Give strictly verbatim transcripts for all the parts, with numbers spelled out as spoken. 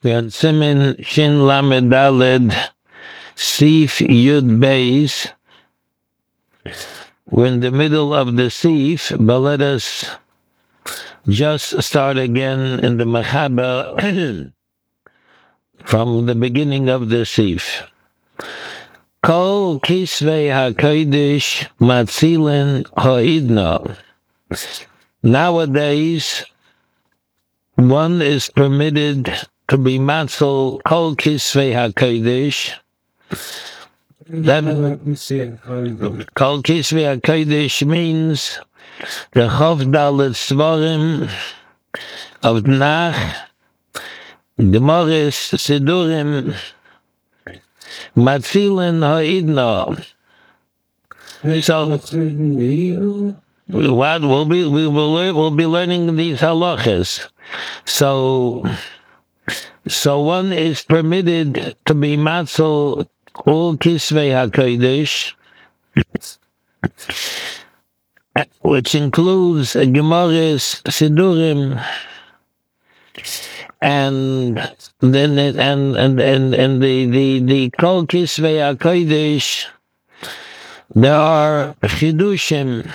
We're on Simin Shin Lamed Daled Sif Yud Beis. We're in the middle of the Sif, but let us just start again in the Mechaber from the beginning of the Sif. Kol Kisvei HaKodesh Matzilin Ha'idna. Nowadays, one is permitted to be matzil Kol Kisvei HaKodesh. That Kol Kisvei HaKodesh means the Chof Dalet Svarim of Nach, Gemaris, Sidurim, Matzilin Ha'idna. So, what we'll be we will learn, we'll be learning these halachas. So, so one is permitted to be matzil all Kisvei HaKodesh, which includes Gemaris, Sidurim, and then it, and and and and the the the Kol Kisvei HaKodesh. There are chidushim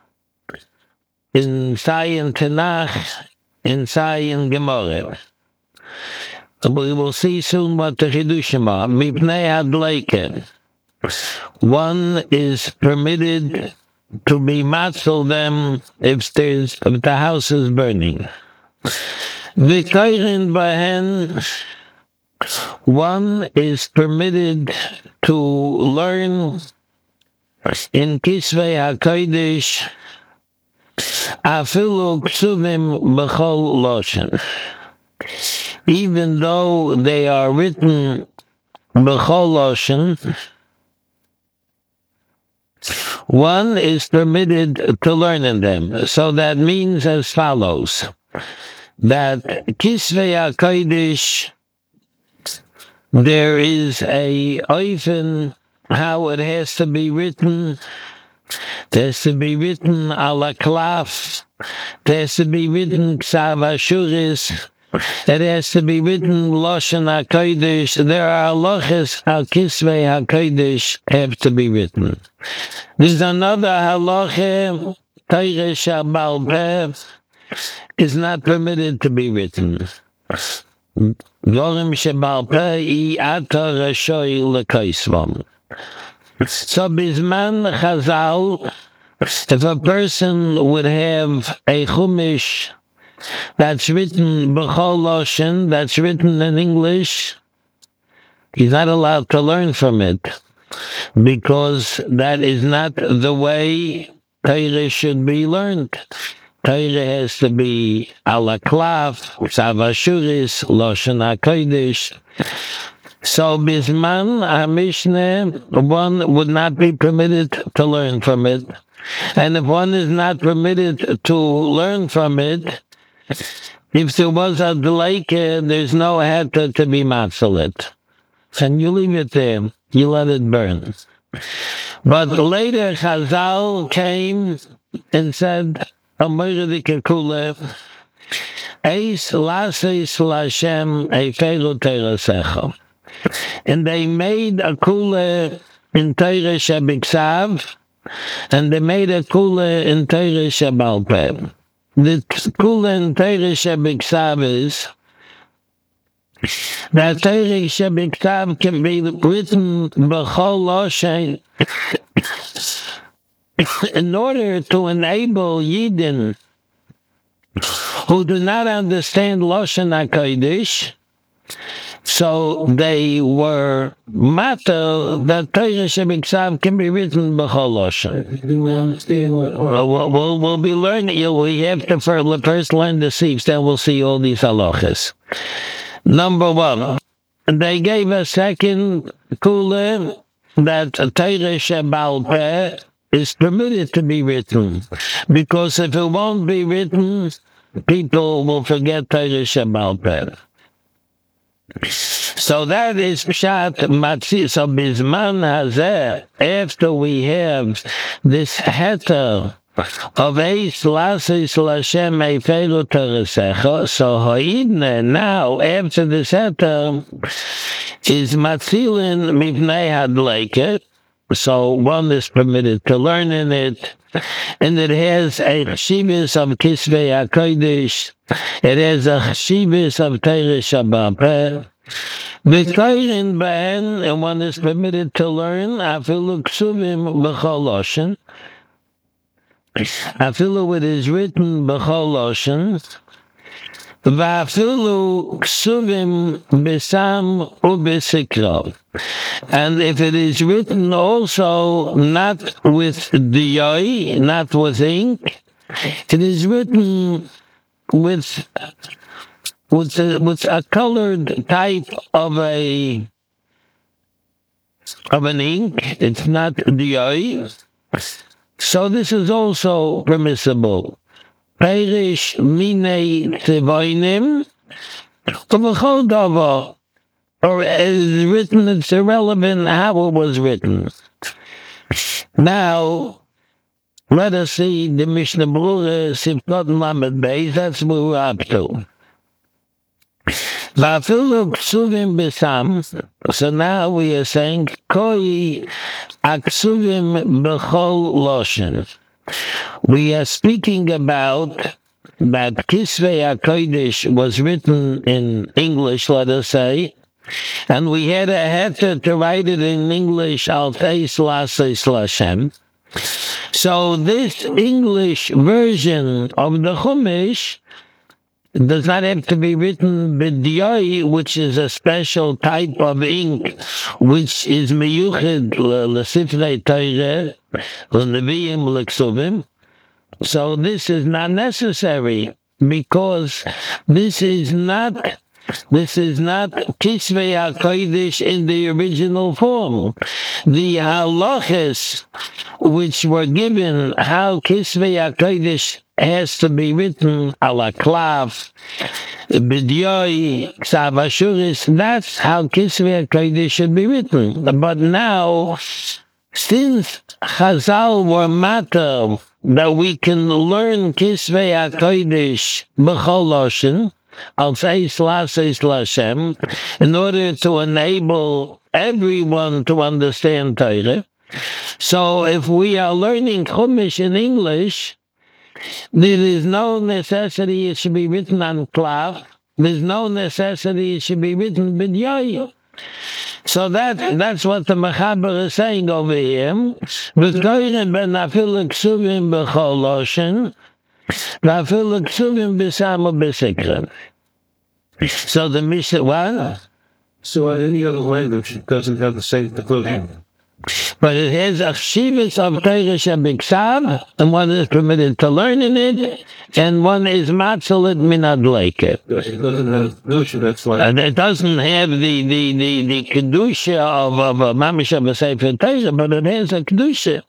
in Sayin Tanakh, in Sayin Gemara. We will see soon what the chidushim are. Mipnei Hadleiken. One is permitted to be matzil them if there's if the house is burning. V'kayrin bahen. One is permitted to learn in Kisvei HaKodesh afilu ksuvim b'chol loshen. Even though they are written b'chol loshen, one is permitted to learn in them. So that means as follows, that Kisvei HaKodesh, there is a oifen how it has to be written. It has to be written ala klaf. It has to be written ksav ashuris. It has to be written loshen hakodesh. There are halachas al kisvei hakodesh have to be written. There's another halacha Torah shabal peh is not permitted to be written. Dvorim shabal peh I ata rashoy lekoisvam. So bisman chazal, if a person would have a chumash that's written b'chol loshen, that's written in English, he's not allowed to learn from it, because that is not the way Torah should be learned. Torah has to be ala klaf, ksav ashuris, loshen hakodesh. So bisman HaMishneh, one would not be permitted to learn from it, and if one is not permitted to learn from it, if there was a delay, there's no heter to be matzalit. And you leave it there, you let it burn. But later Chazal came and said, Amor dikekule, Eis laseis lashem eiferu terasecha. And they made a kula in Torah shebiksav, and they made a kula in Torah shebal peh. The kula in Torah shebiksav is that Torah shebiksav can be written b'chol loshen in order to enable Yidden who do not understand loshen hakodesh. So they were matter that Torah shebiksav can be written b'chol loshen. Do we understand what? We'll, we'll, we'll be learning. We have to first learn the sifs, then we'll see all these halachas. Number one, they gave a second kula that Torah shebal peh is permitted to be written, because if it won't be written, people will forget Torah shebal peh. So that is Pshat Matzi. So Bizman Hazeh, after we have this heter of Eis Lasis Lashem Eifelu Teresecha. So Hoidne now after the Seter is Matzilin Mipnei Hadleket. So one is permitted to learn in it, and it has a cheshivas of Kisvei HaKodesh. It has a cheshivas of Teresh Shabbat. V'koyin b'hen, and one is permitted to learn afilu ksuvim b'chol loshen. Afilu it is written b'chol loshen. V'afilu ksuvim b'sam u'b'sikro. And if it is written also not with diyoi, not with ink, it is written with with a, with a colored type of a of an ink. It's not diyoi. So this is also permissible. Perish minei tzevoinim uv'chol davar. Or is written, it's irrelevant how it was written. Now, let us see the Mishnah Berurah, Sifkot Lamed Beis, that's what we're up to. Va'afilu ksuvim b'sam, so now we are saying, Koi aksuvim b'chol loshen. We are speaking about that Kisvei HaKodesh was written in English, let us say, and we had a heter to write it in English, Alteis Laseis Lashem. So this English version of the Chumash does not have to be written b'diyoi, which is a special type of ink, which is miyuched l'sifrei Torah, l'neviim, l'ksuvim. So this is not necessary, because this is not This is not Kisvei HaKodesh in the original form. The halachas which were given, how Kisvei HaKodesh has to be written, ala klav, b'diyoi, ksav ashuris, that's how Kisvei HaKodesh should be written. But now, since Chazal were matter that we can learn Kisvei HaKodesh b'chol loshen, Alteis Laseis Lashem, in order to enable everyone to understand Torah. So if we are learning Chumash in English, there is no necessity it should be written on klav. There's no necessity it should be written b'diyoi. So that that's what the Mechaber is saying over here. V'koyin ben afilu ksuvim b'chol loshen. So the Mishnah, what? So any other language doesn't have the same conclusion. But it has a cheshivas of Torah shebiksav, and one is permitted to learn in it, and one is matzalit min adleket. It doesn't have kedusha, that's why. And it doesn't have the the the, the kedusha of of a mamish of a sefer Torah, but it has a kedusha.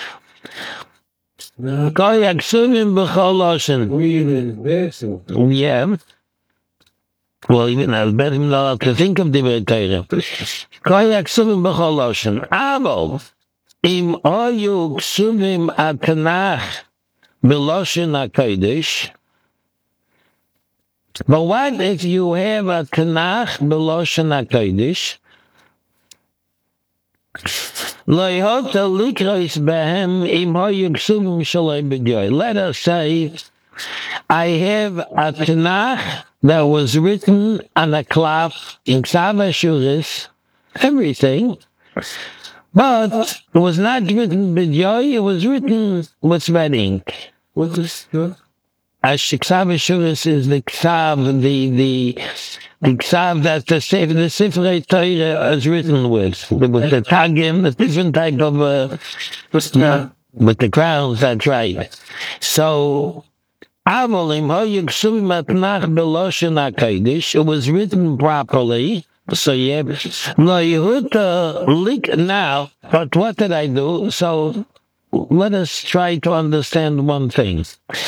Koyak suvim b'chol loshen. Yeah. Well, even I was better not to think of the word Torah. Koyak suvim b'chol loshen. Amo, im oyu ksuvim atanach b'loshen HaKodesh. But what if you have a Tanakh b'loshen HaKodesh? Let us say I have a Tanakh that was written on a cloth in Ksav Ashuris, everything, but it was not written b'diyoi, it was written with red ink. What is that? As Ksav Ashuris is the Ksav, the the the Ksav that the Sefer, the Sifrei Torah is written with, with the Tagim, a different type of, uh, uh, with the crowns, that's right. So, Avolim Hoyuk Suvim Atnach B'Loshen HaKodesh, it was written properly, so yeah, no, Yehuda leak now, but what did I do? So, let us try to understand one thing.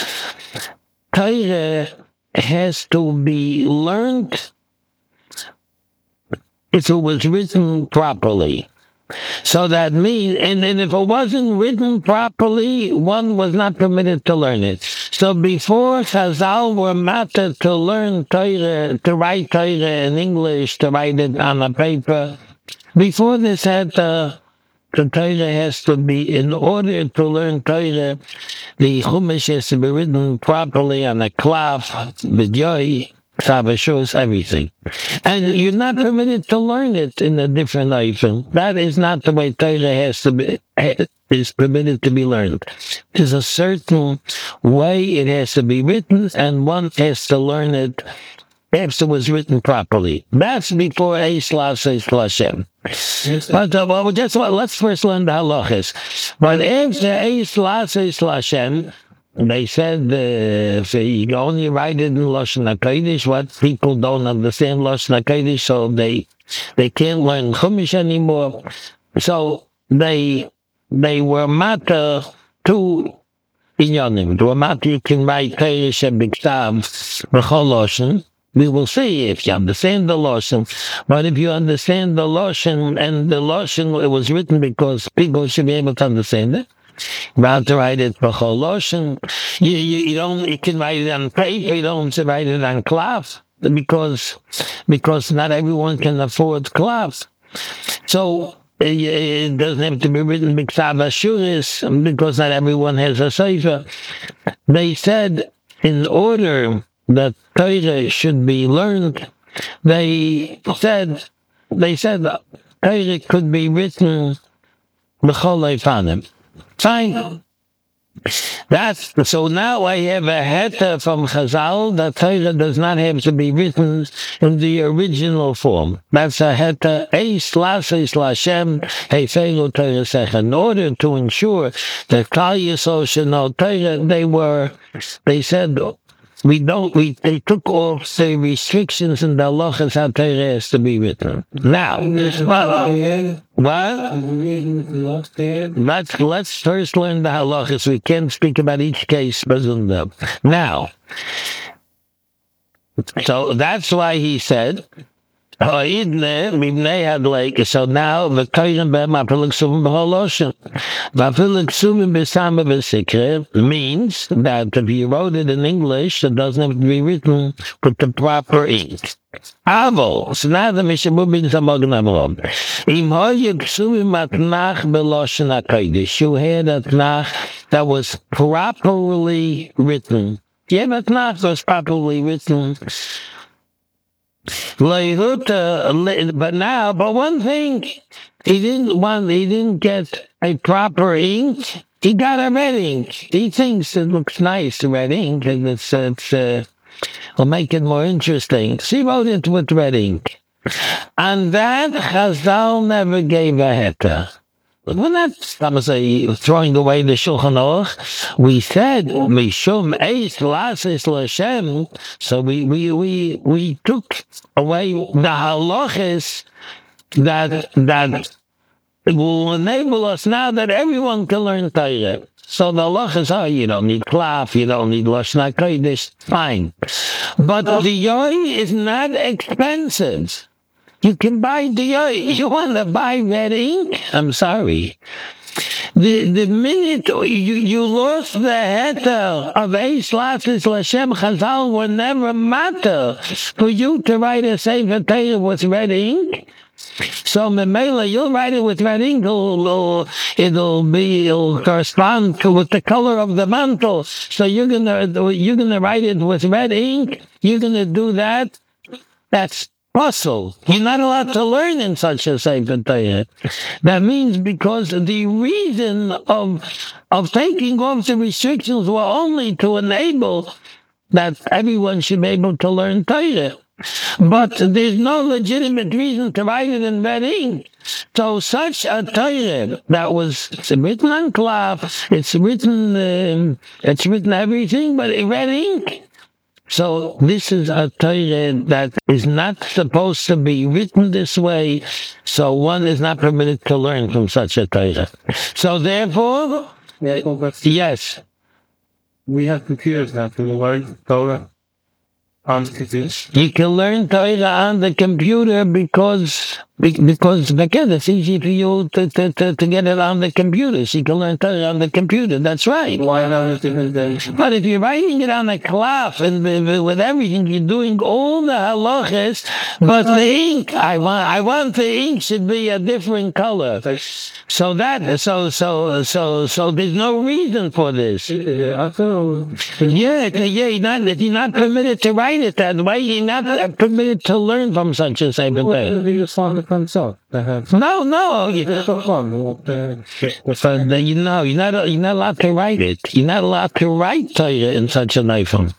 Torah has to be learned if it was written properly. So that means, and, and if it wasn't written properly, one was not permitted to learn it. So before Chazal were matter to learn Torah, to write Torah in English, to write it on a paper, before this had to, the Torah has to be, in order to learn Torah, the Chumash has to be written properly on a cloth, with yoy, Saba shows everything. And you're not permitted to learn it in a different item. That is not the way Torah has to be, is permitted to be learned. There's a certain way it has to be written, and one has to learn it after it was written properly. That's before Eis Laseis Lashem. But uh, well, just well, let's first learn the halachas. But after Eis Laseis Lashem, they said uh, if you only write it in Lashon HaKodesh, what people don't understand Lashon HaKodesh, so they they can't learn Chumash anymore. So they they were matter to inyanim. They were matter you can write Kodesh and Biktav B'chol Lashon. We will see if you understand the Lashon. But if you understand the Lashon, and the Lashon, it was written because people should be able to understand it. About to write it b'chol lashon. You, you, you don't, you can write it on paper, you don't have to write it on cloth, because, because not everyone can afford cloth. So, it, it doesn't have to be written b'ksav ashuris, because not everyone has a sefer. They said, in order that Torah should be learned, they said, they said, Torah could be written b'chol leifanim. Fine. That's so now I have a heta from Chazal that Torah does not have to be written in the original form. That's a heta Eis Laseis Lashem Hefelu Torah Sech. In order to ensure that Klal Yisrael should know Torah, they were they said we don't we they took off the restrictions in the halachas how Torah has to be written. Now well, what? Let's let's first learn the halachas. We can't speak about each case, but now. So that's why he said, so now the Torah means that if you wrote it in English, it doesn't have to be written with the proper ink. Aval, so now the Mishabubin Zamognamob. Im Hoye Ksumi Matnach Beloshon HaKodesh. You had a Tnach that was properly written. Yeah, a Tnach was properly written. But now, but one thing, he didn't want, he didn't get a proper ink. He got a red ink. He thinks it looks nice, red ink, and it's, it's, uh, will make it more interesting. So he wrote it with red ink. And that Chazal never gave a heta. We're not, I'm say, throwing away the Shulchan Aruch. We said, Mishum Eis Laseis Lashem. So we, we, we, we took away the halachas that, that will enable us now that everyone can learn Torah. So the halachas are, you don't need cloth, you don't need Lashon HaKodesh, fine. But the yoy is not expensive. You can buy the yoy. You want to buy red ink? I'm sorry. The the minute you, you lost the heter of Eis Laseis Lashem, Chazal will never matter for you to write a Sefer Torah with red ink. So Memela, you'll write it with red ink. It'll, it'll be it'll correspond to with the color of the mantle. So you're gonna you're gonna write it with red ink. You're gonna do that. That's puzzle. You're not allowed to learn in such a Sefer Torah. That means because the reason of of taking off the restrictions were only to enable that everyone should be able to learn Torah. But there's no legitimate reason to write it in red ink. So such a Torah that was written on cloth, it's written, uh, it's written everything, but in red ink. So this is a Torah that is not supposed to be written this way, so one is not permitted to learn from such a Torah. So therefore, yes. We have computers now to learn Torah on the computer. You can learn Torah on the computer because Be- Because again, it's easy for you to, to, to, to get it on the computer. So you can learn Torah on the computer. That's right. Why not a different day? But if you're writing it on a cloth and with with everything, you're doing all the halachas. But the ink, I want, I want the ink should be a different color. So that, so so so so there's no reason for this. I thought. Yeah, yeah, you're not, you're not permitted to write it that way. You're not permitted to learn from such a same thing. You just want to consult. No, no. You, so, you know, you're not, you're not allowed to write it. You're not allowed to write Torah in such an iPhone.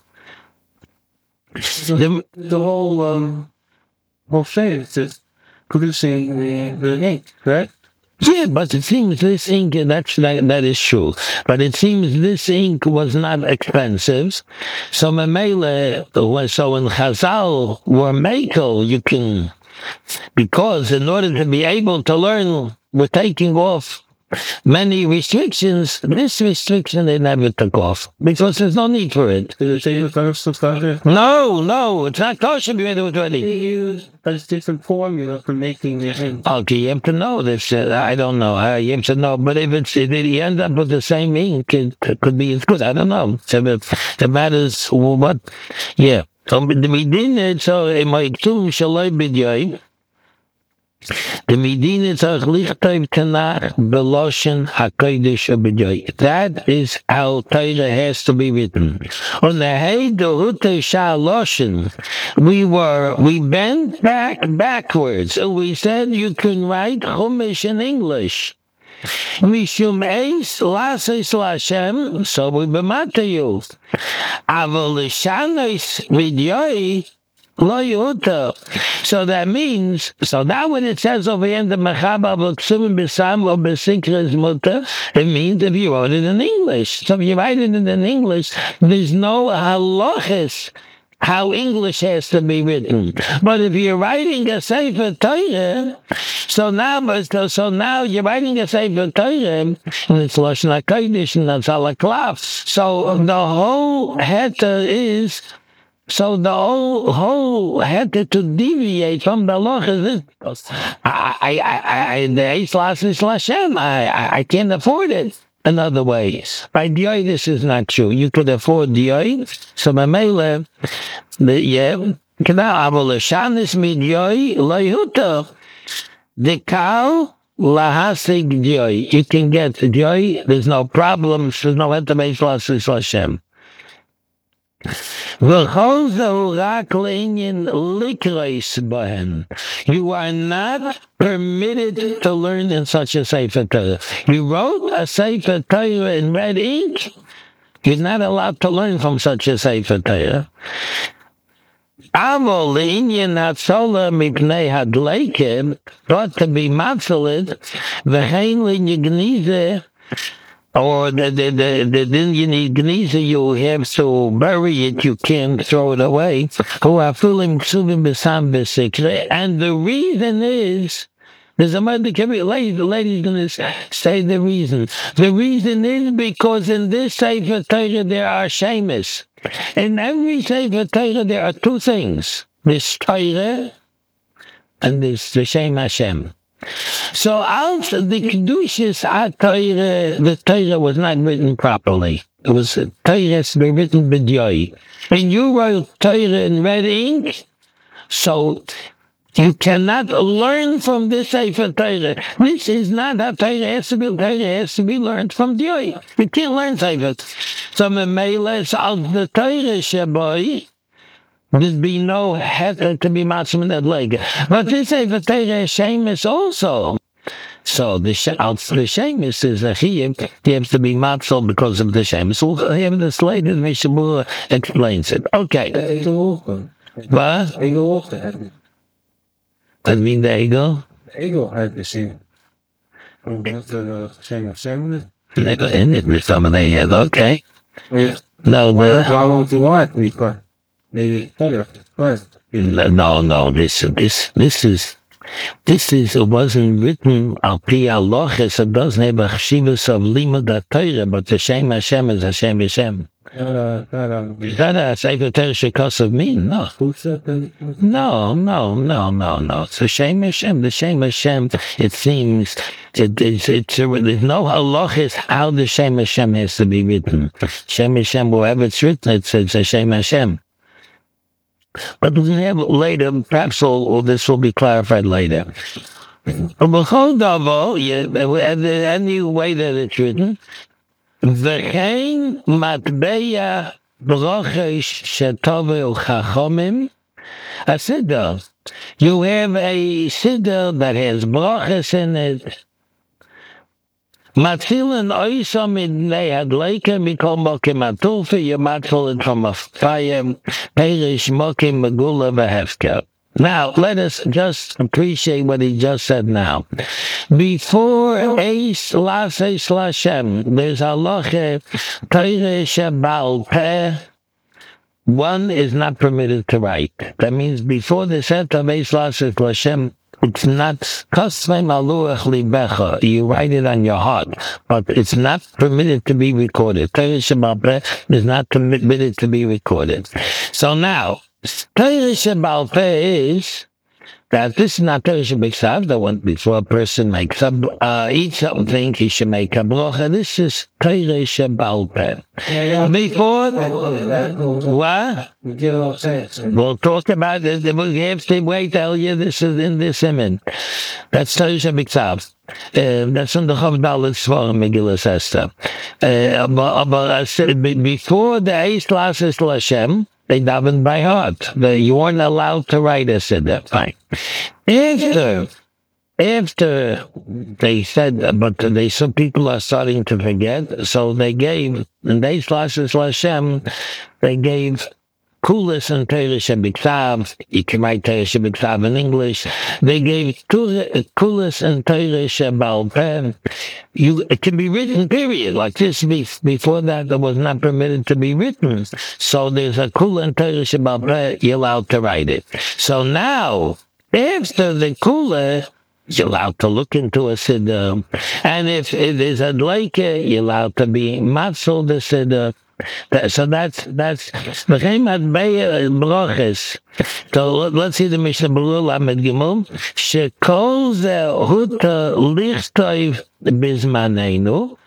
The, the whole, um, whole thing is just producing the, the ink, right? Yeah, but it seems this ink, that's, that, that is true. But it seems this ink was not expensive. So Mamela, so in Chazal, or Mekel, you can, because in order to be able to learn, we're taking off many restrictions. This restriction they never took off because there's no need for it. Did it say the first of kosher? No, no, it's not kosher. They use a different formula for making the ink. Okay, you have to know this. Uh, I don't know. Uh, you have to know. But if it's if you end up with the same ink, it, it could be it's good. I don't know. So if the matters what, yeah. So the medina, so in my tomb shalai b'dyai. The Medina tzarich lichtov Tanakh b'loshen hakodesh b'dyai. That is how Torah has to be written. On the hey dorute shaloshen, we were we bent back backwards. And we said you can write Chumash in English. Mishum eis lases lashem, so we b'mata you. Aval l'shanos b'dyai. So that means, so now when it says over here in the Mechaba B'Ksuvim B'Sam or B'Sikras Mutter, it means if you wrote it in English. So if you write it in English, there's no halachas how English has to be written. But if you're writing a Sefer Torah, so now, so now you're writing a Sefer Torah, and it's Lashon HaKodesh, and that's all a cloth. So the whole heta is, so the whole, whole had to, to deviate from the law. I, I, I, I, the Eis Lasis Lashem, I, I, I can't afford it in other ways. By Diyoi, this is not true. You could afford Diyoi. So Mamela, the, yeah, Kana Abolashanis Midiyoi, Layuta, the cow, Lahasig Diyoi. You can get Diyoi, there's no problems, there's no Eis Lasis Lashem. You are not permitted to learn in such a Sefer Torah. You wrote a Sefer Torah in red ink. You're not allowed to learn from such a Sefer Torah. Avo le'inyan hatzola mipnei hadleikim, thought to be matzalit, v'chein le'nyignize, or the the the, the then you need geniza, you have to bury it, you can't throw it away. And the reason is, there's a mother, lady, the lady's going to say the reason. The reason is because in this Sefer Torah there are shemis. In every Sefer Torah there are two things. There's Torah and there's the Shem Hashem. So also the Kedushas Torah, the Torah was not written properly. It was Torah has to be written b'dyoi. And you wrote Torah in red ink, so you cannot learn from this Sefer Torah. This is not how Torah has to be. Torah has to be learned from Dyoi. You can't learn Sefer. So Memela is al the Torah Shaboy. There'd be no heter to be matzim in that leg. But this Sefer Torah Shemus also. So the the Shemus is a chiyuv. He has to be matzil because of the Shemus. We'll have this later. Mishabura explains it. Okay. What? Ego also had it. That mean the ego? The ego had the same. That's the same of seven. Ego in it with some of the head. Okay. Yeah. No, Well, the, I want to want we got. Maybe better. Right. no, no. This, this, this is, this is. It wasn't written al pi aloches. It doesn't have a chshivas of limud Torah, but the Shem Hashem is Hashem Hashem. Uh, uh, Is that a Sefer Torah because of me? No. who said that? No, no, no, no, no. It's the Shem Hashem. The Shem Hashem, it seems, it, it's, it's, there's no halachis how the Shem Hashem has to be written. Shem Hashem, wherever it's written, it says Shem Hashem. But we can have later, perhaps all, all this will be clarified later. B'chol davar, yeah, any way that it's written, v'chein matbeya broches shetoveu chachomim, a siddur. You have a siddur that has broches in it. Matzilan oisa midnei hadleika mikol mokim atulfi, you matzel it from a fire, perish mokim megula v'hefker. Now, let us just appreciate what he just said now. Before Eis Laseis Lashem, there's halacha Torah Shebal Peh. One is not permitted to write. That means before the set of Eis Laseis Lashem, it's not Kosvei Maluach Libecha. You write it on your heart, but it's not permitted to be recorded. Torah Shebal Peh is not permitted to be recorded. So now, Torah Shebal Peh is that this is not Torah Shebiksav, the one before a person makes a, uh, eat something, he should make a bracha. This is Torah Shebal Peh. Before, what? We'll talk about it. We have to wait, tell you this is in this image. That's Torah Shebiksav. Uh, that's in the Chav Dalet Svarim Megillas Esther. Uh, but, but I said, before the Eis Laseis Lashem, they davened by heart. They, you weren't allowed to write a siddur. Fine. After, after they said, but they some people are starting to forget, so they gave, in Eis Laseis Lashem, they gave Kulas and Torah Shebiksav. You can write Torah Shebiksav in English. They gave Kulas and Torah Shebal Peh. You, it can be written, period. Like this, before that, it was not permitted to be written. So there's a Kula and Torah Shebal Peh, you're allowed to write it. So now, after the Kula, you're allowed to look into a siddur. And if it is a dleike, you're allowed to be matzal the siddur. So that's that's the broches. So let's see the Mishnah Berurah Lamed Gimel. Shekol ze huta lichtov bizmanenu.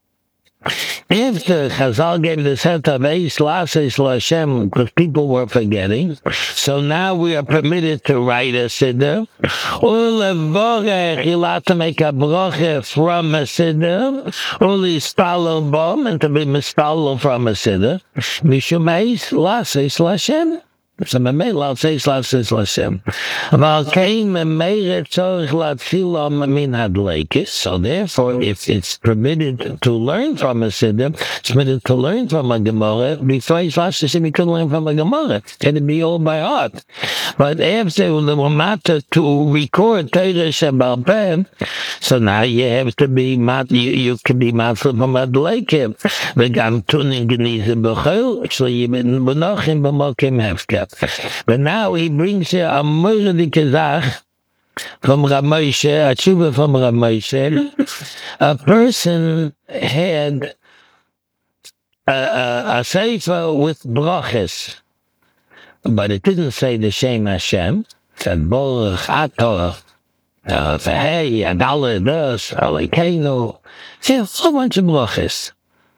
After Chazal gave the set of Eis Laseis Lashem, because people were forgetting, so now we are permitted to write a siddur. Ulevorech, you're allowed to make a broche from a siddur. Ulistalel bom, and to be mistalel from a siddur. Mishum Eis Laseis Lashem. So Memela says Laseis Lashem. Valkein Memeret Tzorich Latfilom Min Hadleikis. So therefore, if it's permitted to learn from a siddur, it's permitted to learn from a Gemara. Before Eis Lashem, you could learn from a Gemara. It'd be all by heart. But after the matter to record Torah Shebal Peh, so now you have to be mat. You, you can be matzah from Hadleikim. V'gam tunin genize b'chol. Actually, you been b'nochim b'mokim hefker. But now he brings here a murdike zach from Rav Moshe, a tshuva from Rav Moshe. A person had a, a, a sefer with broches, but it didn't say the Shem Hashem. It said Baruch Atah, V'hei, Adala Das, Alikeinu. It's a whole bunch of broches.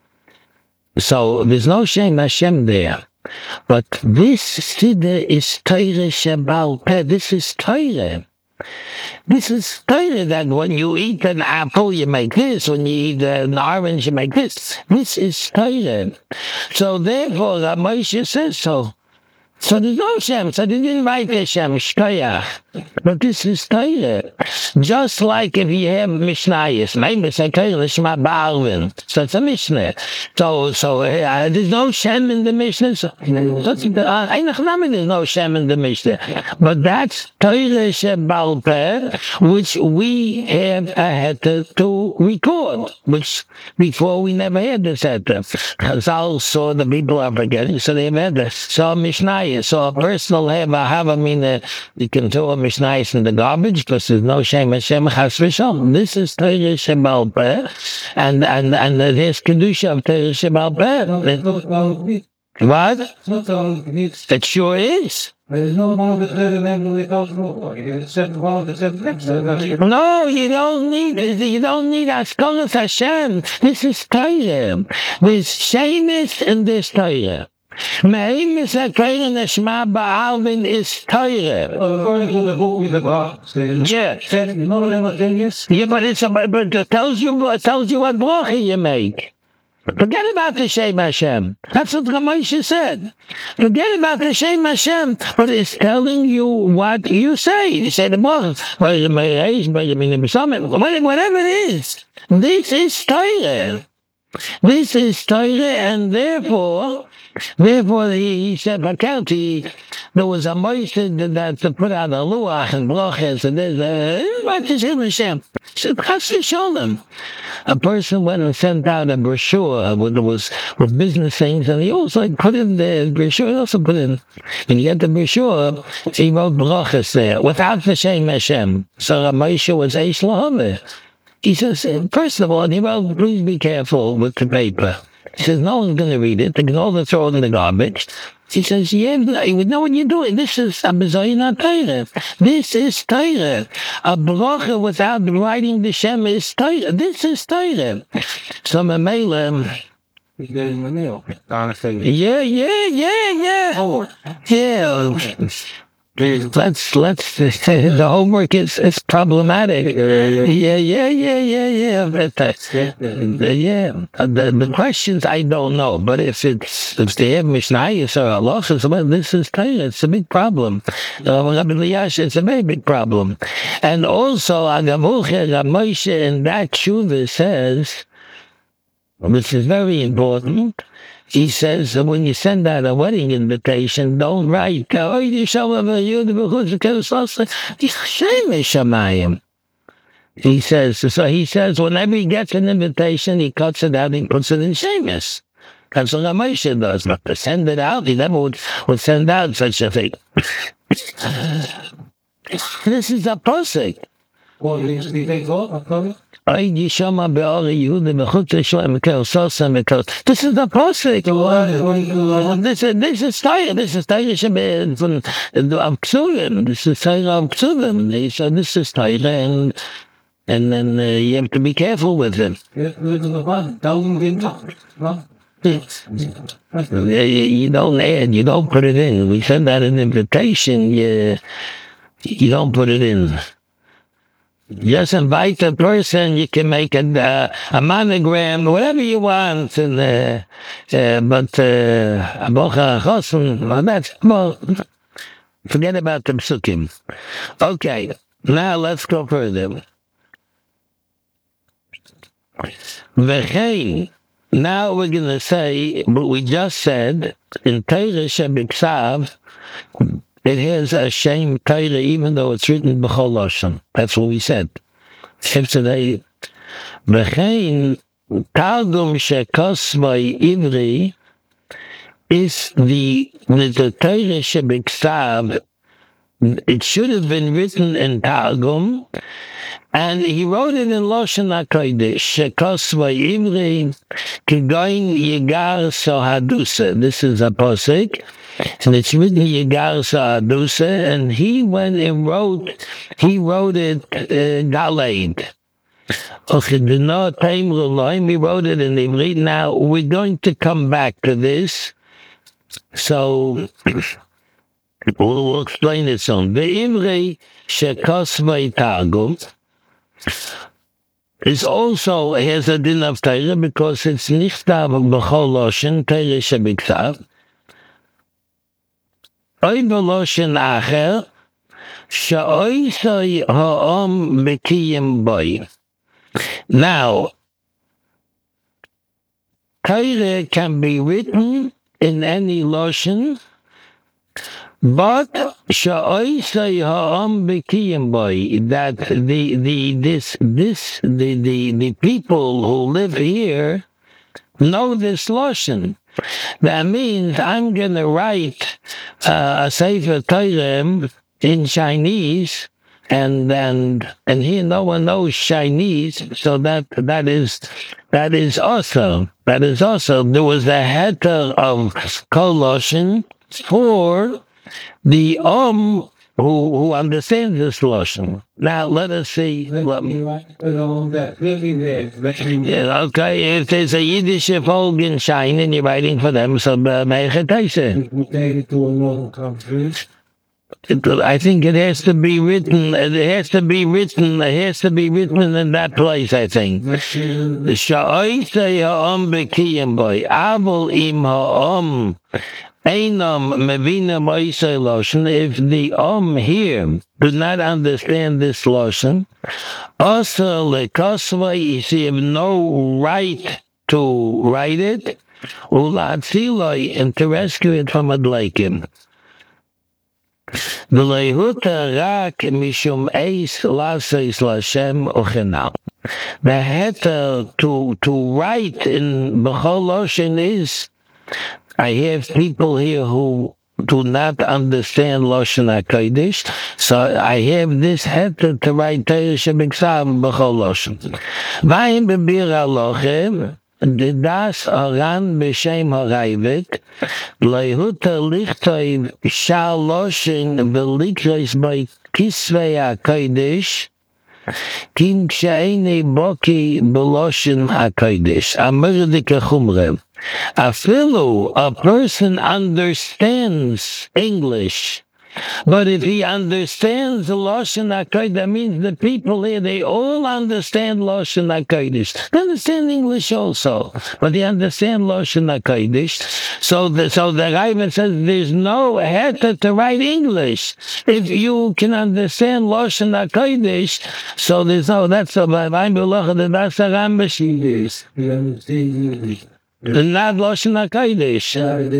So there's no Shem Hashem there. But this siddur is Torah Shebal Peh. This is Torah. This is Torah that when you eat an apple, you make this. When you eat an orange, you make this. This is Torah. So therefore, Rav Moshe says so. So there's no Shem. So they didn't write the Shem, Shkoyach. But this is Torah. Just like if you have Mishnayos, maybe say Torah Shema Ba'alvin. So it's a Mishnah. So, so uh, there's no Shem in the Mishnah. So, that's, uh, there's no Shem in the Mishnah. But that's Torah Shebal Peh, which we have uh, had to, to record, which before we never had this. Chazal saw the people are forgetting, so they had this. So Mishnayos. Mishnayos. So a person will have a have, I mean, uh, you can throw a Mishnayos in the garbage because there's no Shem Hashem Chas v'Shalom. This is Torah Shebal Peh, and, and, and there's Kedusha of Torah Shebal Peh. What? It sure is. No, you don't need you don't need Askalas Hashem. This is Torah. There's Shemus in this Torah. Me'im is a Torah Neshma Ba'alvin is Torah. According to the book with the box, Yeah. you know what I'm Yeah, but it's a, but it tells you it tells you what bracha you make. Forget about the Shem Hashem. That's what Ramosha said. Forget about the Shem Hashem, but it's telling you what you say. You say the bracha, whatever it is. This is Torah. This is Torah, and therefore, therefore he, he said, Bakelti, there was a motion that to put out a luach and brachas, and there's a, what is Shem Hashem? He said, Chas v'Shalom. A person went and sent out a brochure with, was, with business things, and he also put in the brochure, he also put in, when you get the brochure, he wrote brachas there, without the Shem Hashem. So Ramosha was Eish Lahamer. He says, first of all, he wrote, please be careful with the paper. He says, no one's going to read it. They can all throw it in the garbage. He says, yeah, you know what you're doing. This is a Bezoyna Torah. This is Torah. A bracha without writing the Shem is Torah. This is Torah. So, Mamela, yeah, yeah, yeah, yeah. Oh. Yeah. Let's, let's, the homework is, is problematic. Yeah, yeah, yeah, yeah, yeah. But, uh, yeah. The, the questions I don't know, but if it's, if they have Mishnayos or halachos, well, this is Torah, it's a big problem. Uh, it's a very big problem. And also, Agamuche, Ramosha in that tshuva says, this is very important. He says that when you send out a wedding invitation, don't write, oh, you show him a He says, so he says, whenever he gets an invitation, he cuts it out and puts it in Shemus. That's what Ramosha does. But to send it out, he never would, would send out such a thing. This is a pasuk. Well, you think so? This is the pasuk. This is this is Torah. This is Torah from of Ksuvim. This is Torah of Ksuvim. So this is Torah, and and then uh, you have to be careful with it. You don't add. You don't put it in. We send out an invitation. You you don't put it in. Just invite a person, you can make a, uh, a monogram, whatever you want, and, uh, uh, but, uh, well, that's, well, forget about the psukim. Okay, now let's go further. V'chein, now we're going to say what we just said, in Torah Shebiksav, it has a shame Torah, even though it's written b'chol lashon. That's what we said. Today, B'chein Targum shekosmai ivri is the the, the Torah shebiksav. It should have been written in Targum, and he wrote it in Lashon HaKodesh. Shekosmai ivri kigoin yigar sohadusa. This is a pasuk. And it's written Yigar Sa'adusa, and he went and wrote, he wrote it uh, Galeid. He wrote it in Ivrit. Now, we're going to come back to this, so we'll, we'll explain it soon. The Ivri Shekosmai Targum is also, has a din of Torah, because it's Nichtav B'chol Loshen, Torah Shebiksav. Oy beloshen acher, she'oy soy ha'om bekiyim boy. Now, Torah can be written in any loshen, but she'oy soy ha'om bekiyim boy, that the the this this the the the people who live here know this loshen. That means I'm going to write uh, a Sefer Torah in Chinese, and then and here no one knows Chinese, so that that is that is also that is also there was a heter of Koloshin for the um who who understands this Loshin. Now let us see. Let me, yeah, okay, if there's a Yiddish folk in China and you're writing for them, so uh, make it I think it has to be written. It has to be written. It has to be written in that place. I think. The sha'oisei ha'om b'kiyim boy. Avol im ha'om einam mevina moisei loshen. If the om here do not understand this loshen, also lekosvay, if you have no right to write it, ulatziloi, and to rescue it from a dleikim. The lehuta rak mishum eis laseis lashem uchenal. The heter to to write in B'chol Loshen is, I have people here who do not understand Loshen HaKodesh, so I have this heter to write Torah Shebiksav B'chol Loshen. Vayim bebir halochem, the das aran b'shem harayvet, lehuta lichtoiv shal loshin v'likreis by kisvei HaKodesh, kim kshe'eni boki b'loshin HaKodesh. Amerdike chumre. Afilu, a person understands English, but if he understands the Loshen HaKodesh, that means the people here, they all understand Loshen HaKodesh. They understand English also, but they understand Loshen HaKodesh. So the, so the Raiva says there's no heter to write English. If you can understand Loshen HaKodesh, so there's no, that's a, I'm that's a Rambam. Not Loshen HaKodesh.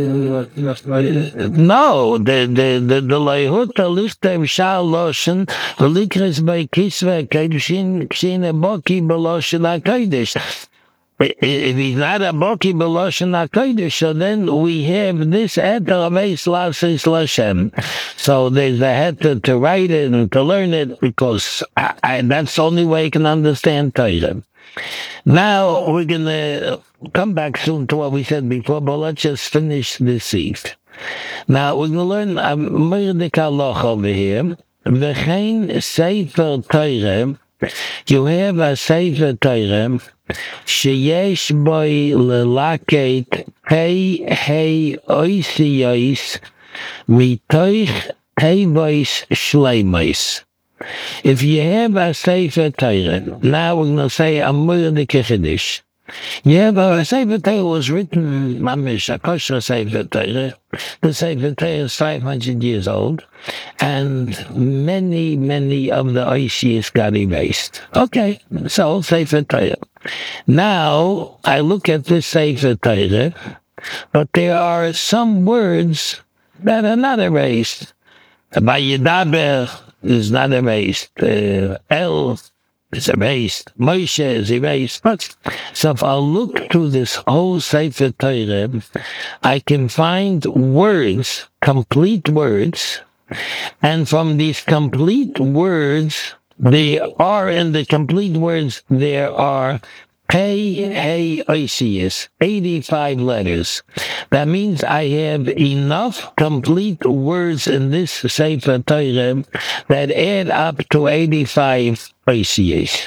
No, the the the the lehuta lichtem shal Loshen v'likres by kisvei HaKodesh kshin boki b'Loshen HaKodesh. If he's not a boki b'Loshen HaKodesh, so then we have this heter of eis laseis lashem. So there's a heter to write it and to learn it, because I, I, that's the only way you can understand Torah. Now we're going to come back soon to what we said before, but let's just finish this eve. Now we're going to learn a Merdik Halacha over here. V'chein Sefer Torah, you have a Sefer Torah, sheyesh boi lelaket pei hei oisiyos mitoich tevois shleimos. If you have a Sefer Torah, now we're going to say a Merdik Chiddush. You have a Sefer Torah was written, Mamish, a kosher Sefer Torah. The Sefer Torah is five hundred years old, and many, many of the Oishiyas got erased. Okay, so Sefer Torah. Now, I look at this Sefer Torah, but there are some words that are not erased. Vayidaber is not erased. Uh, El is erased. Moshe is erased. But so if I look through this whole Sefer Torah, I can find words, complete words, and from these complete words, there are in the complete words there are Pei Hei Oisius, eighty-five letters. That means I have enough complete words in this Sefer Torah that add up to eighty-five Oisius.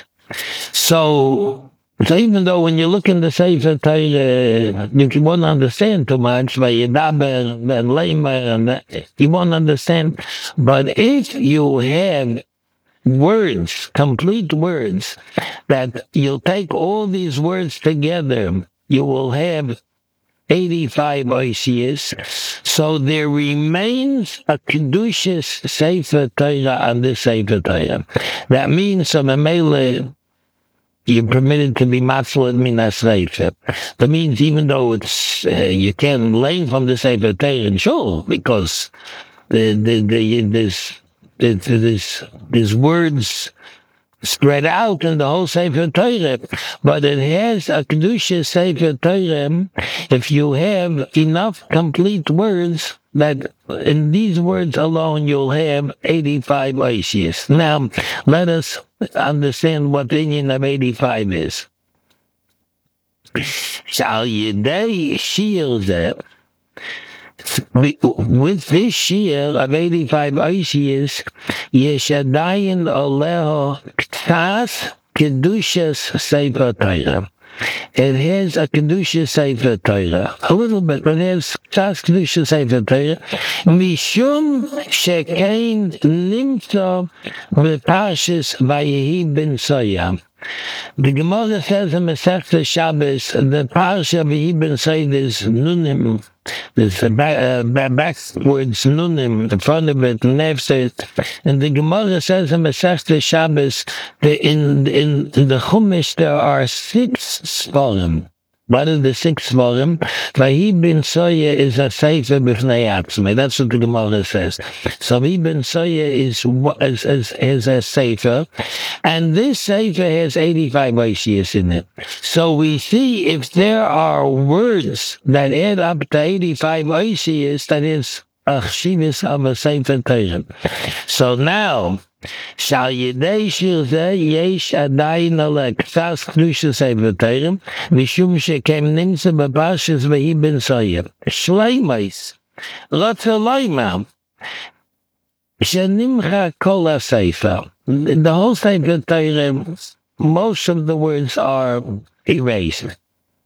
So, so even though when you look in the Sefer Torah, you won't understand too much, by Yedaber and Leimer, and you won't understand. But if you have words, complete words, that you'll take all these words together, you will have eighty-five Oisias. So there remains a Kedushas Sefer Torah on this Sefer Torah. That means, so Mamele, you're permitted to be matzlet minas Sefer. That means even though it's, uh, you can't learn from the Sefer Torah in shul, because the, the, the, this, There's, there's words spread out in the whole Sefer Torah, but it has a Kedusha Sefer Torah if you have enough complete words that in these words alone you'll have eighty-five Oisius. Now, let us understand what the union of eighty-five is. Shal Yidei Shir Zeh, with this shear of eighty-five Oisius, Yeshadayin Oleho Ktas Kedushas Sefer Torah. It has a Kedusha Sefer Torah. A little bit, but it has Ktas Kedusha Sefer Torah. Mishum Shekein Nimtzo V'Parshas Vayehi Ben Soya. The Gemara says in Masechta Shabbos, the Parsha of Ibn Said is Nunim. There's a back, uh, backwards Nunim, in front of it, Nefset. And the Gemara says in Masechta Shabbos, that in, in the Chumash there are six Svarim. One of the six Svarim, Vahi ben Soya is a Sefer B'fnei Atzmei. That's what the Gemara says. So Vahi ben Soya is, is, is, is a Sefer, and this Sefer has eighty-five Oisius in it. So we see if there are words that add up to eighty-five Oisius, that is a Chshivas of a Sefer Torah. So now, Shal Yidei Shir Zeh Yesh Adayin Alek Ktas Kedusha Sefer Torah Mishum Shekem Nimtza B'Parshas Vahi Ben Soya Shleimais Rotze Loimah Shenimcha Kol HaSefer. The whole Sefer Torah, most of the words are erased.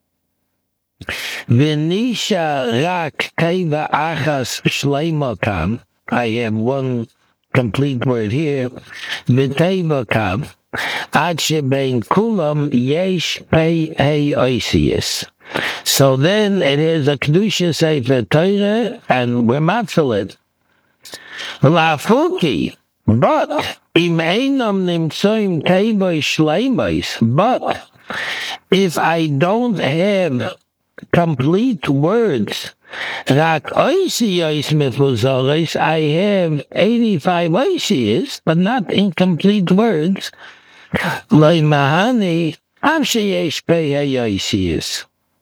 V'nisha Rak Teva Achas Shleima Kam. I have one complete word here. V'teva Kam. Ad shebein kulam yesh pei hei oisius. So then it is a Kedusha Sefer Torah, and we're matzel it. Lafuki, but im einam nimtzoim tevoi shleimos, but if I don't have complete words, rak oisios mifuzoris, I have eighty-five oisios, but not incomplete words. Loi mahani, am sheyesh pei hei oisius.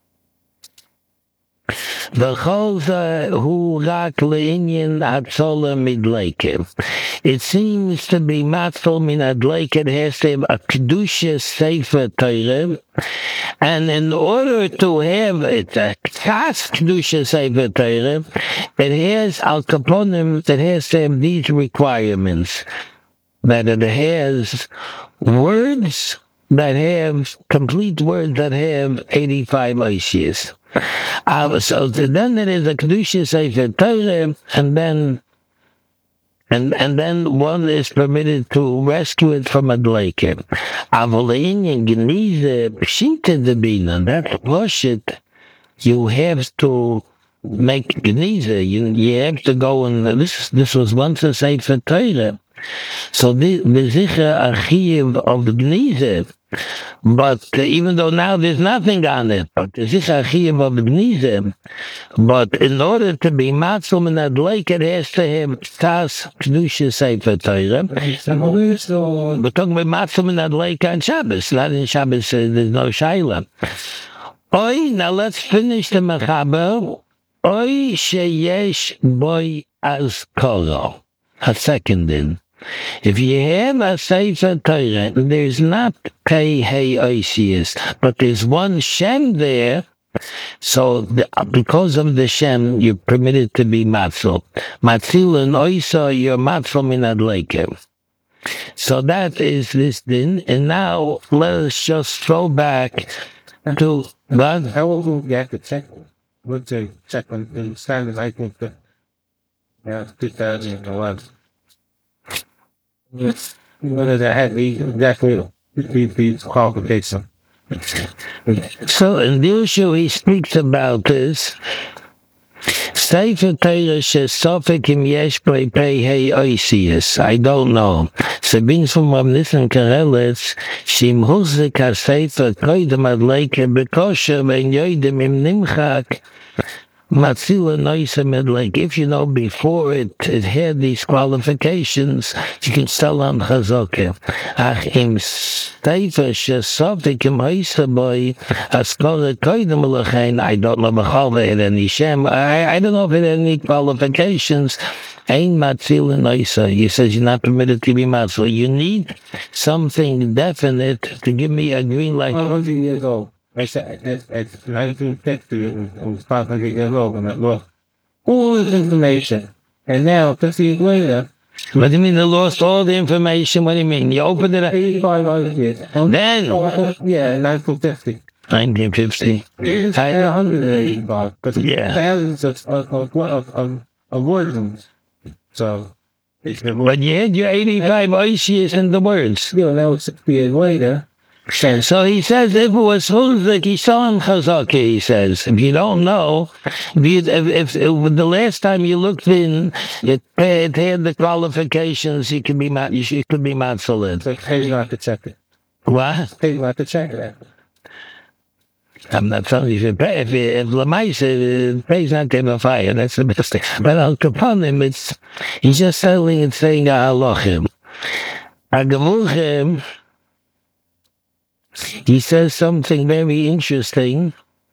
V'cholza hu rak le'inyan hatzola midleikim. It seems to be matzel min adleikim has to have a Kedusha Sefer Torah, and in order to have it, a Ktas Kedusha Sefer Torah, it has al kaponim that has to have these requirements, that it has words that have, complete words that have eighty-five oisius. Uh, so then it is a Kedusha Sefer Torah, and then and and then one is permitted to rescue it from a dleiker. Avolein genize pshita debina. That's worship. You have to make genize. You you have to go and this this was once a Sefer Torah. So the the zicha archiv of the genize. But uh, even though now there's nothing on it, but there's this archive of the Gnizim, but in order to be matzum in that lake, it has to have Ktas Kedusha Sefer Torah. We're talking about matzum in that lake on Shabbos. Not in Shabbos, uh, there's no Shaila. Oi, now let's finish the Mechaber. Oi sheyesh boy az koro. A second in. If you have a Sefer Torah, there's not Pei Hei Oisius, but there's one Shem there, so the, because of the Shem, you're permitted to be Matzil. Matzil and Oisa, you're Matzil Minad Leiker. So that is this din, and now let us just throw back to... But how will we get the second? What's the second thing? Standard, I think, that, yeah, two thousand eleven. Whether that had the exactly the qualification. So in the issue he speaks about this. Sefer Torah shesofek im yesh bei pei hei oisius. I don't know. Sabin from Rav Nissen Karelitz, shim huzik ha-sefer koidem ad leike bekosher ben yoidem im nimchak Matzila Noisamid, like if you know before it, it had these qualifications, you can still on Chazokah. Ach im Steifa Shesofik im Heisaboy, Askola Koidem Lechain, I don't know if it had any Shem, I, I don't know if it had any qualifications. Ein Matzila Noisa, he says you're not permitted to be Matzila. You need something definite to give me a green light. one hundred years old. I said, it's, it's nineteen fifty, I was five hundred years old when I lost all this information. And now, fifty years later, What do you mean they lost all the information? What do you mean? You opened it up. eighty-five hundred years. Then, Yeah, nineteen fifty. nineteen fifty. It's I- one hundred eighty-five, but Yeah. thousands of, of, of, of, of, of versions. So, it's been, But you had your eighty-five Oisius in the words. you know, now sixty years later, So he says if it was Hulzik, he's selling Chazaka, he says. If you don't know, if, you, if, if, if the last time you looked in, it, it had the qualifications, you could be, ma- you should- could be Matzalit. so pay not to check it. What? Pay not to check it. I'm not telling you if it pay, if, it, if Lamais uh, pays not to a fire, that's the best thing. But Al Kaponim, it's, he's just selling and saying Alochim. Agamuchim, he says something very interesting.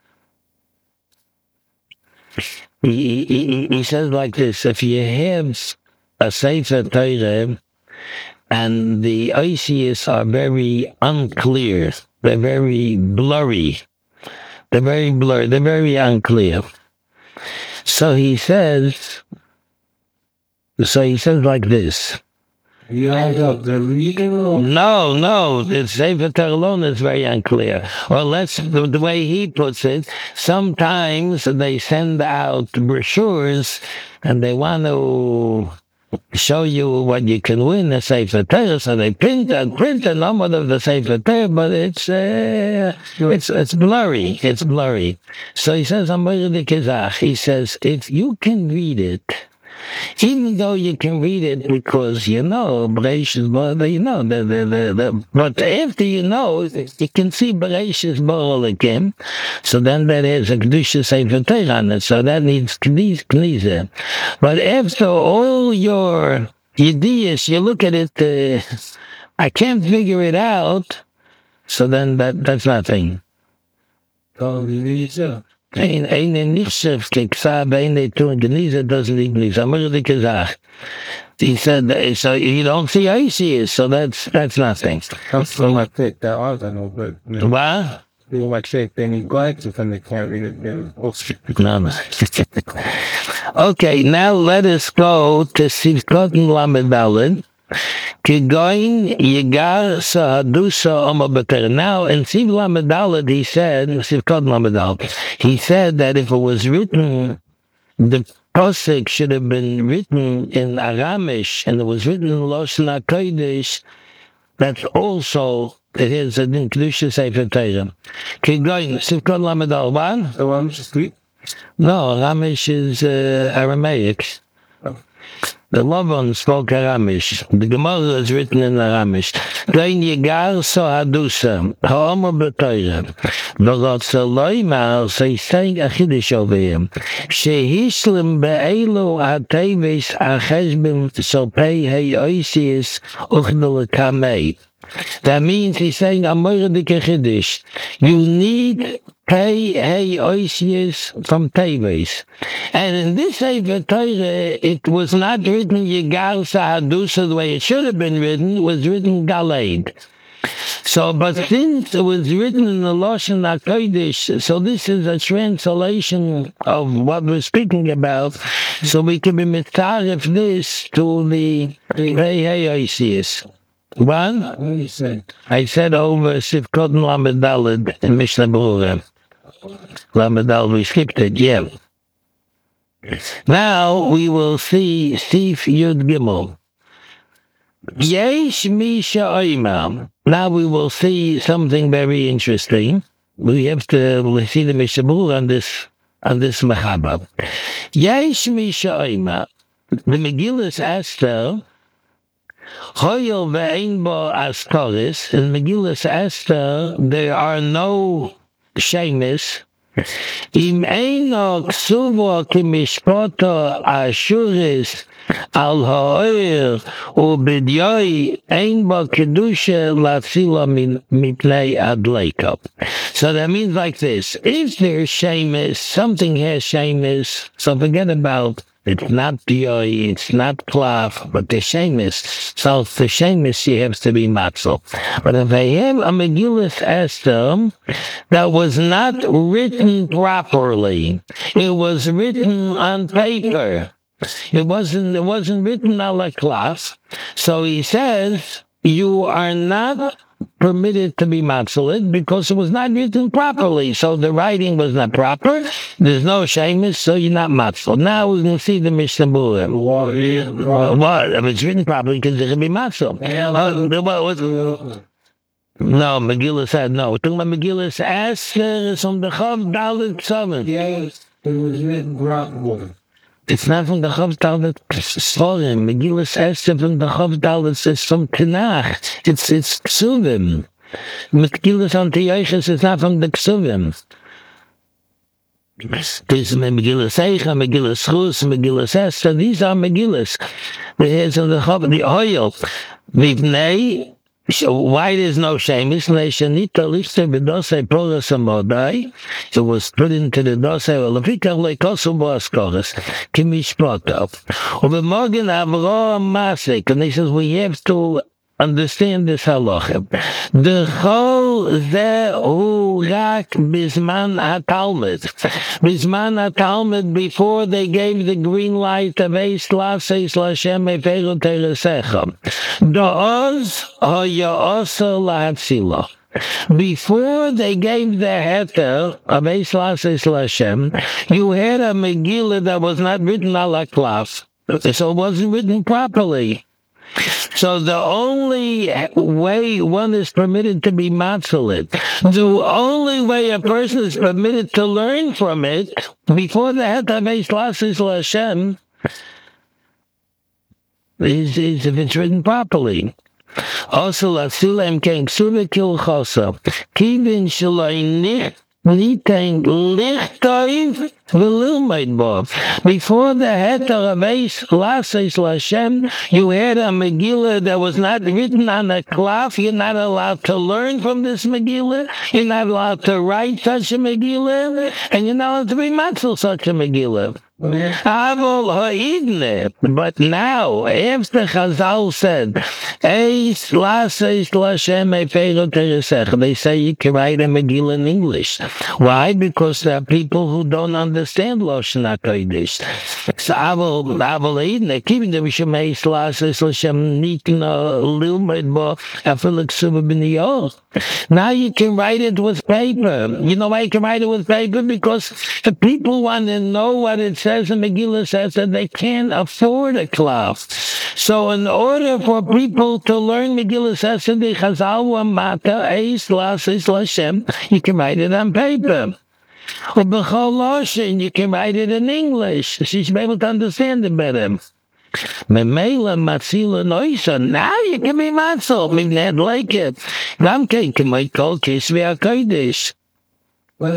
He, he, he, he says like this, if you have a Sefer Torah and the I C S are very unclear, they're very blurry, they're very blurry, they're very unclear. So he says, so he says like this. You have up the reading. No, no, the Sefer Torah alone is very unclear. Well, that's the, the way he puts it. Sometimes they send out brochures and they want to show you what you can win the Sefer Torah, so they print and print a number of the Sefer Torah, but it's uh, it's it's blurry. It's blurry. So he says, "Amar de Kizach." He says, if you can read it. Even though you can read it because you know Bereshis Bara, you know the, the, the, the but after you know you can see Bereshis Bara again, so then that has a Kedusha Sefer Torah on it, so that needs Kniz Kniza. But after all your ideas, you look at it, uh, I can't figure it out, so then that that's nothing. So you need to. Ein eine nicht schrift, ich sage, eine tun genießen, doesn't English. I'm really gesagt. He said, so you don't see I C S, so that's that's nothing. That's so much it. That I don't know, but you know, What? feel like shit. They need glasses and they can't read it. They're all stupid. No, no. Okay, now let us go to Sivkot Lamed Daled. Kigoin Yigar Sahadusa Omabater. Now, in Siv Lamed Daled, he said, Sivkot Lamed Daled, he said that if it was written, the Posek should have been written in Aramish, and it was written in Loshen HaKodesh, that's also, it is a din Kedusha Sefer Torah. Kigoin, Sivkot Lamed Daled, what? So I'm just sweet. No, Aramish is uh, Aramaic. The Lavan spoke Aramish. The Gemara is written in Aramish. Gain Yigar so Hadusa, Ha'omer B'Torah. V'rotza loymar, so he's saying a Chiddush over him. Shehishlim be'elu ha'tevis ha'cheshbim sopei ha'oisius uchdel kamei. That means he's saying a Moradike Chiddush. You need pay hey oisius from Teves. And in this Sefer Torah, it was not written Yigar Sahadusa the way it should have been written, it was written Galeid. So, but since it was written in the Loshen HaKodesh, so this is a translation of what we're speaking about, so we can be mitzaref this to the hey hey oisius. One, What do you say? I said over Sivkot Lamed Daled in Mishnah Berurah. Lamed Daled, we skipped it, yeah. Now we will see Sif Yud Gimel. Yesh Misha Oimam. Now we will see something very interesting. We have to we'll see the Mishnah Berurah on this on this Mechaba. Yesh Misha Oimam. The Megillus Esther. Choyel ve'ein bo askaris. In Megillus Esther, there are no shemis. Im eino ksuvo ki mishpoto ashuris al ha'oir ubidyoi ein bo kedusha latzila mipnei adleika. So that means like this. If there's shameless, something has shameless, so forget about it's not dioi, it's not klaf, but the shameless. So the shameless, she has to be matzo. But if I have a Megillus Esther that was not written properly, it was written on paper. It wasn't, it wasn't written a la klaf. So he says, you are not permitted to be matzalit because it was not written properly. So the writing was not proper. There's no shameless, so you're not matzal. Now we can see the Mishnah Berurah. What? What? If it's written properly, because it can be matzal. Uh, what, what, no, Megillah said no. We're talking about Megillah Esther from the Chav Dalet Ksavim. Yes, it was written properly. It's not from the Chav Dalet Ksavim. Megillah Esther from the Chav Dalet is from Tanakh. It's it's Ksuvim. Megillah Antiochus is not from the Ksuvim. There's Megillah Seicha, Megillah Schus, Megillah Esther. These are Megillahs. There's the Chav, the oil. Vivnei. So why there's no shame? It was put into the dosai, well, if it like also was chorus, Kimishpoto. Over morgen Avro Masik, and he says we have to understand this halacha. The whole there who rak bisman atalmud, bisman atalmud before they gave the green light of Eis Laseis Lashem Eferu Teresecha. Do'oz ho'yo'osa lahatzila. Before they gave the heter of Eis Laseis Lashem, you had a Megillah that was not written a la klaf, so it wasn't written properly. So the only way one is permitted to be matzalit, the only way a person is permitted to learn from it, before the heter of Eis Laseis Lashem, is, is if it's written properly. Also, Lasilem came Subekil Chosa, Kivin Shalai Nich. Nitain lichtoiv v'lilmaid bo. Before the heter of Eis Laseis Lashem, you had a Megillah that was not written on a klaf. You're not allowed to learn from this Megillah. You're not allowed to write such a Megillah, and you're not allowed to be matzel such a Megillah. Avol ha'idne. But now, after Chazal said, Eis Laseis Lashem Eferu Teresecha, they say you can write a Megillah in English. Why? Because there are people who don't understand Lashon HaKodesh. So Avol Avol ha'idne, keeping the Mishum Eis Laseis Lashem Nikna Lilmed Bo Afilik Suba B'niyot. Now you can write it with paper. You know why you can write it with paper? Because the people want to know what it says, and Megillah says that they can't afford a klaf. So in order for people to learn Megillah says that the Chazal wa Mata Eis Laseis Lashem, you can write it on paper. Or B'chol Lashon, you can write it in English. So you should be able to understand it better. Memela Matzila Noisa. Now you can be Matzel. I mean, not like it. Ram can make call Kisvi HaKodesh. Well,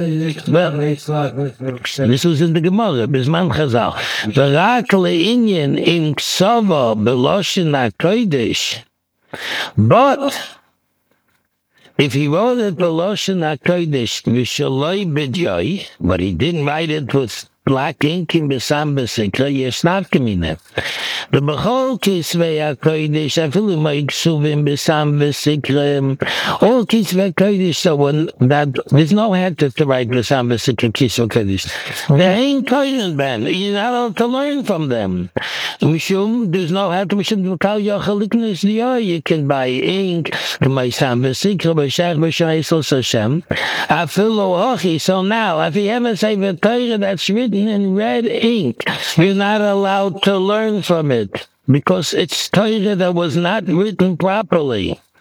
this was in the Gemara, Bisman Chazal. V'rak le'inyan in Ksava b'Lashon HaKodesh. But if he wrote it b'Lashon HaKodesh, v'shaloi b'dyoy, but he didn't write it with black ink in Besam Besikra, Yesnavkim in it. The Bechol Kisvei HaKodesh, afilu ma'ikshuvim Besam Besikra, all Kisvei HaKodesh, so when that, there's no heter to write Besam Besikra, Kisvei HaKodesh. There ain't Kohen Ben, you're not allowed to learn from them. Mishum, there's no heter, Mishum, Kal Yochaliknes Dior, you can buy ink, Besam Besikra, B'Shach B'Shach Yisrael Hashem, afilu Ochi, so now, if you ever say the Torah that's written in red ink, you're not allowed to learn from it because it's Torah that was not written properly.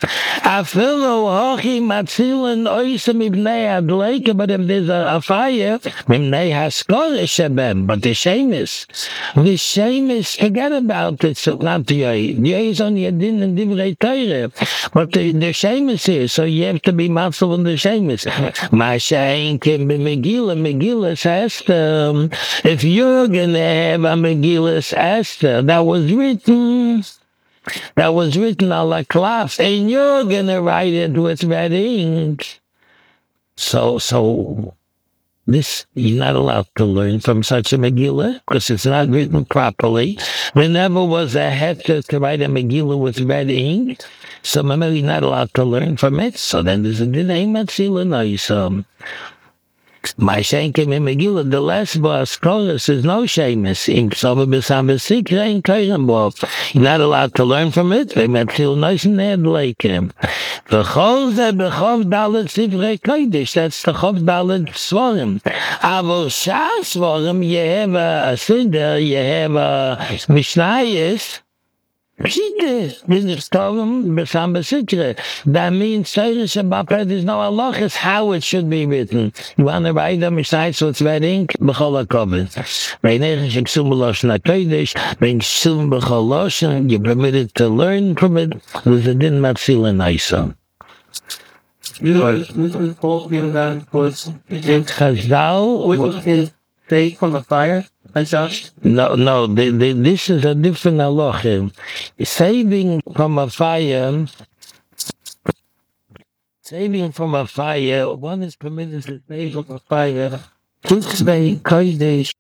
Afilo hochi matzilen oisem ibnei adleike, but if there's a, a fire, ibnei haskol shebem, but the shemis, the shemis, forget about it, so not the yoi. Yoi is only a din and divrei Torah, but the, the shemis is, so you have to be matzel on the shemis. Mashain can be Megillah, Megillah says, um, if you're gonna have a Megillah Esther that was written, that was written on a cloth, and you're gonna write it with red ink. So, so this you're not allowed to learn from such a Megillah because it's not written properly. There never was a heter to write a Megillah with red ink, so you're not allowed to learn from it. So then there's a name Matzila Noisam. My shankim in Megillah, the last boss, Koros, is no shamus. In Ksoba B'Sam B'Sikra, in Kairenbof. You're not allowed to learn from it. They met till nice and head like him. The Chol Ze B'Chov Dalet Sivrei Kodesh. That's the Chov Dalet Svarim. Avo Shah Svarim, you have a, a Siddur, you have a Mishnayis. That means there's no halachas how it should be written. You want to write them aside so it's red ink, b'chol hakoved. You're permitted to learn from it. There's a din matzil and isa. Chazal Take from the fire. No, no, the, the, this is a different halacha. Saving from a fire, saving from a fire, one is permitted to save from a fire. Tutzvei kodesh.